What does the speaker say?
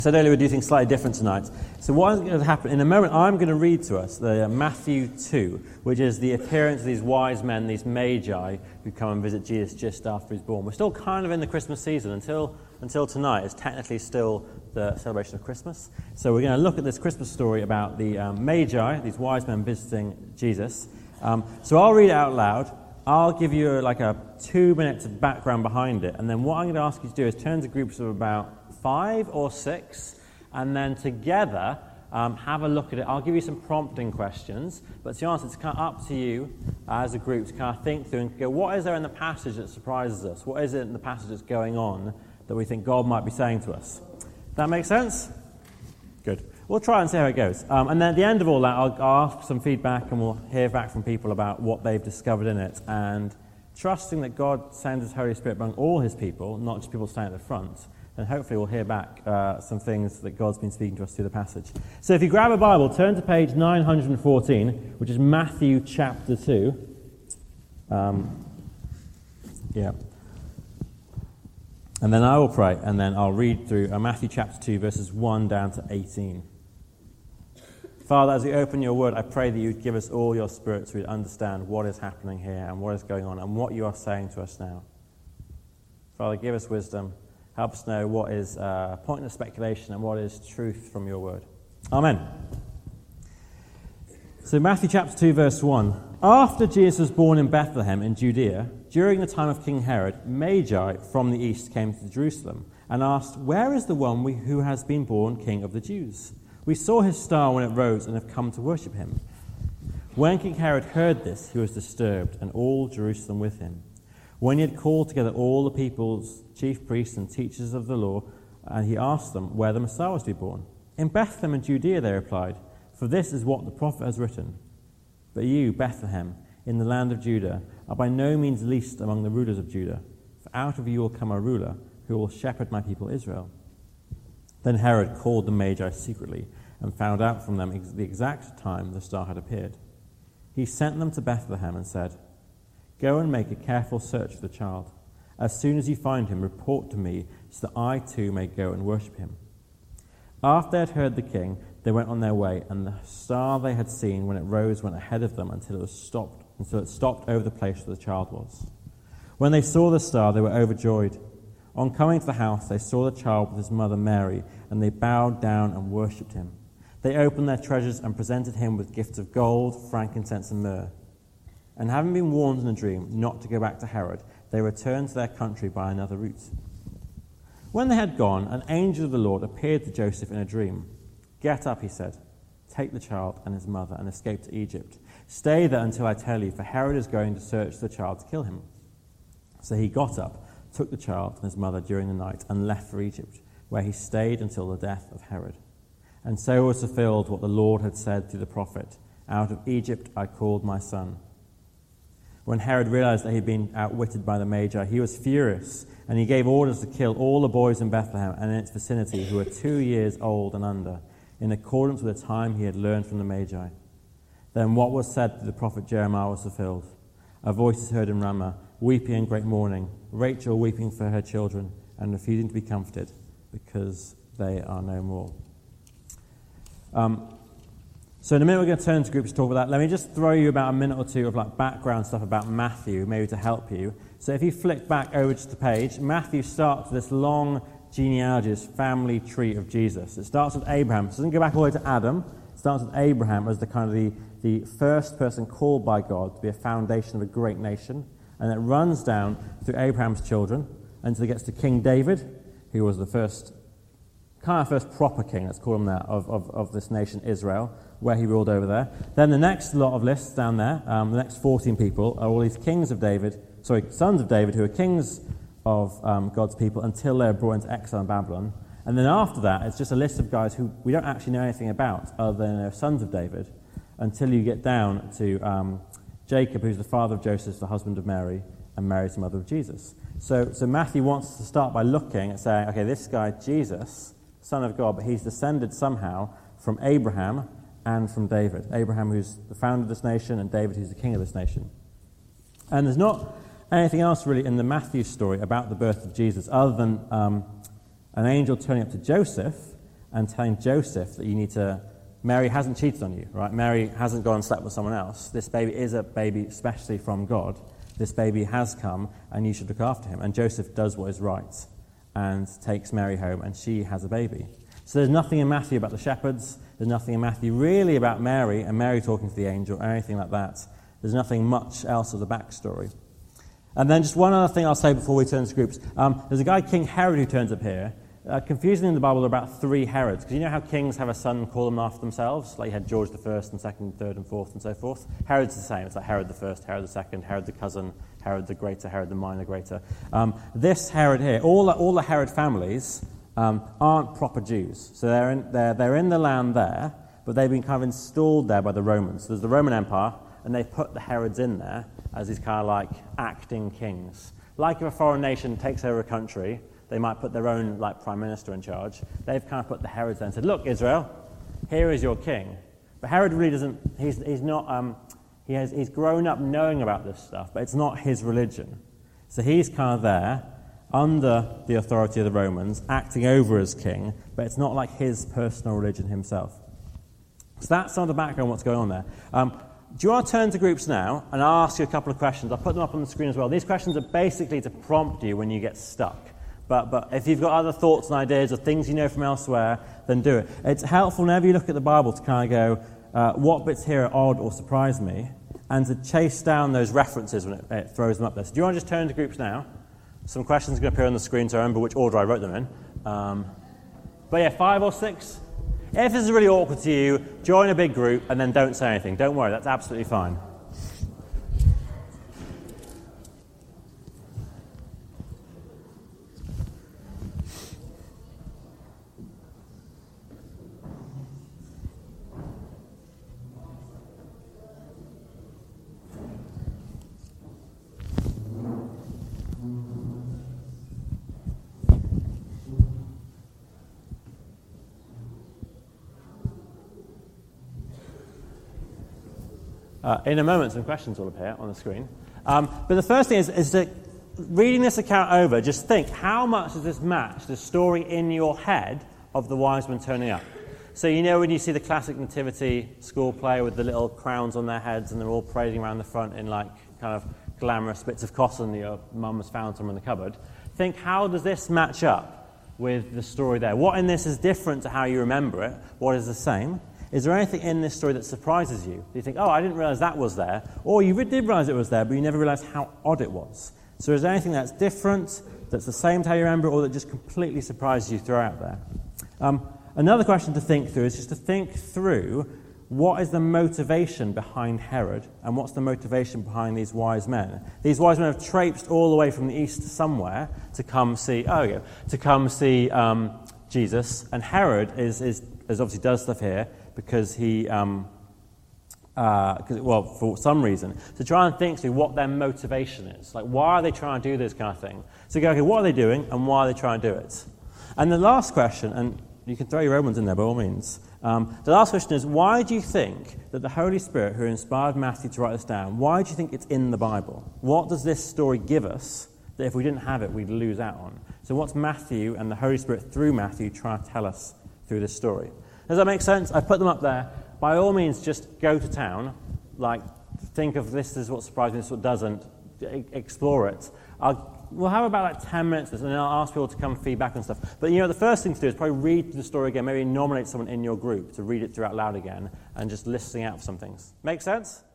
I said earlier we'd do things slightly different tonight. So what is going to happen, in a moment I'm going to read to us the Matthew 2, which is the appearance of these wise men, these magi, who come and visit Jesus just after he's born. We're still kind of in the Christmas season until tonight. It's technically still the celebration of Christmas. So we're going to look at this Christmas story about the magi, these wise men visiting Jesus. So I'll read it out loud. I'll give you a 2 minutes of background behind it, and then what I'm going to ask you to do is turn to groups of about 5 or 6, and then together have a look at it. I'll give you some prompting questions, but to be honest, it's kind of up to you as a group to kind of think through and go, what is there in the passage that surprises us? What is it in the passage that's going on that we think God might be saying to us? That make sense? Good. We'll try and see how it goes. And then at the end of all that, I'll ask some feedback and we'll hear back from people about what they've discovered in it, and trusting that God sends His Holy Spirit among all His people, not just people standing at the front. And hopefully we'll hear back some things that God's been speaking to us through the passage. So if you grab a Bible, turn to page 914, which is Matthew chapter 2. Yeah. And then I will pray, and then I'll read through Matthew chapter 2, verses 1 down to 18. Father, as we open your word, I pray that you'd give us all your Spirit so we'd understand what is happening here and what is going on and what you are saying to us now. Father, give us wisdom. Help us know what is pointless speculation and what is truth from your word. Amen. So Matthew chapter 2, verse 1. After Jesus was born in Bethlehem in Judea, during the time of King Herod, Magi from the east came to Jerusalem and asked, "Where is the one who has been born King of the Jews? We saw his star when it rose and have come to worship him." When King Herod heard this, he was disturbed, and all Jerusalem with him. When he had called together all the people's chief priests and teachers of the law, and he asked them where the Messiah was to be born. "In Bethlehem in Judea," they replied, "for this is what the prophet has written. But you, Bethlehem, in the land of Judah, are by no means least among the rulers of Judah, for out of you will come a ruler who will shepherd my people Israel." Then Herod called the Magi secretly and found out from them the exact time the star had appeared. He sent them to Bethlehem and said, "Go and make a careful search for the child. As soon as you find him, report to me, so that I too may go and worship him." After they had heard the king, they went on their way, and the star they had seen when it rose went ahead of them until it stopped over the place where the child was. When they saw the star, they were overjoyed. On coming to the house, they saw the child with his mother Mary, and they bowed down and worshipped him. They opened their treasures and presented him with gifts of gold, frankincense, and myrrh. And having been warned in a dream not to go back to Herod, they returned to their country by another route. When they had gone, an angel of the Lord appeared to Joseph in a dream. "Get up," he said, "take the child and his mother and escape to Egypt. Stay there until I tell you, for Herod is going to search the child to kill him." So he got up, took the child and his mother during the night, and left for Egypt, where he stayed until the death of Herod. And so was fulfilled what the Lord had said through the prophet, "Out of Egypt I called my son." When Herod realized that he had been outwitted by the Magi, he was furious, and he gave orders to kill all the boys in Bethlehem and in its vicinity who were 2 years old and under, in accordance with the time he had learned from the Magi. Then what was said through the prophet Jeremiah was fulfilled. A voice is heard in Ramah, weeping in great mourning, Rachel weeping for her children and refusing to be comforted, because they are no more. So in a minute we're going to turn to groups to talk about that. Let me just throw you about a minute or two of background stuff about Matthew, maybe to help you. So if you flick back over to the page, Matthew starts with this long genealogy, this family tree of Jesus. It starts with Abraham. It doesn't go back all the way to Adam. It starts with Abraham as the first person called by God to be a foundation of a great nation. And it runs down through Abraham's children until it gets to King David, who was the first proper king, let's call him that, of this nation Israel, where he ruled over there. Then the next lot of lists down there, the next 14 people, are all these sons of David, who are kings of God's people until they're brought into exile in Babylon. And then after that, it's just a list of guys who we don't actually know anything about, other than they're sons of David, until you get down to Jacob, who's the father of Joseph, the husband of Mary, and Mary's the mother of Jesus. So Matthew wants to start by looking and saying, okay, this guy, Jesus, Son of God, but he's descended somehow from Abraham and from David. Abraham, who's the founder of this nation, and David, who's the king of this nation. And there's not anything else really in the Matthew story about the birth of Jesus other than an angel turning up to Joseph and telling Joseph that Mary hasn't cheated on you, right? Mary hasn't gone and slept with someone else. This baby is a baby especially from God. This baby has come, and you should look after him. And Joseph does what is right and takes Mary home, and she has a baby. So there's nothing in Matthew about the shepherds. There's nothing in Matthew really about Mary and Mary talking to the angel or anything like that. There's nothing much else of the backstory. And then just one other thing I'll say before we turn to groups. There's a guy, King Herod, who turns up here. Confusingly in the Bible, there are about 3 Herods. Because you know how kings have a son call them after themselves? Like you had George the First and Second, Third and Fourth and so forth. Herod's the same. It's like Herod the First, Herod the Second, Herod the Cousin, Herod the Greater, Herod the Minor Greater. This Herod here, all the Herod families aren't proper Jews. So they're in the land there, but they've been kind of installed there by the Romans. So there's the Roman Empire, and they put the Herods in there as these kind of like acting kings. Like if a foreign nation takes over a country, they might put their own like prime minister in charge. They've kind of put the Herods there and said, look, Israel, here is your king. But Herod really doesn't, he's not, he's grown up knowing about this stuff, but it's not his religion. So he's kind of there, under the authority of the Romans, acting over as king, but it's not like his personal religion himself. So that's some of the background on what's going on there. Do you want to turn to groups now, and I'll ask you a couple of questions. I'll put them up on the screen as well. These questions are basically to prompt you when you get stuck. But if you've got other thoughts and ideas or things you know from elsewhere, then do it. It's helpful whenever you look at the Bible to kind of go, what bits here are odd or surprise me, and to chase down those references when it throws them up there. So do you want to just turn to groups now? Some questions are going to appear on the screen, so I remember which order I wrote them in. But yeah, 5 or 6. If this is really awkward to you, join a big group and then don't say anything. Don't worry, that's absolutely fine. In a moment, some questions will appear on the screen. But the first thing is that reading this account over, just think, how much does this match the story in your head of the wise men turning up? So you know when you see the classic nativity school play with the little crowns on their heads and they're all parading around the front in like kind of glamorous bits of cotton that your mum has found somewhere in the cupboard, think, how does this match up with the story there? What in this is different to how you remember it? What is the same? Is there anything in this story that surprises you? Do you think, oh, I didn't realize that was there? Or you did realize it was there, but you never realized how odd it was. So is there anything that's different, that's the same to how you remember it, or that just completely surprises you throughout there? Another question to think through is just to think through what is the motivation behind Herod and what's the motivation behind these wise men. These wise men have traipsed all the way from the east somewhere to come see, Jesus. And Herod is obviously does stuff here because he, for some reason. So try and think through what their motivation is. Like, why are they trying to do this kind of thing? So go, okay, what are they doing and why are they trying to do it? And the last question, and you can throw your own ones in there by all means. The last question is, why do you think that the Holy Spirit, who inspired Matthew to write this down, why do you think it's in the Bible? What does this story give us that if we didn't have it, we'd lose out on? So what's Matthew and the Holy Spirit through Matthew trying to tell us through this story? Does that make sense? I put them up there. By all means, just go to town. Like, think of this is what surprised me, this is what doesn't. Explore it. We'll have about like 10 minutes, and then I'll ask people to come feedback and stuff. But the first thing to do is probably read the story again. Maybe nominate someone in your group to read it through out loud again, and just listening out for some things. Make sense?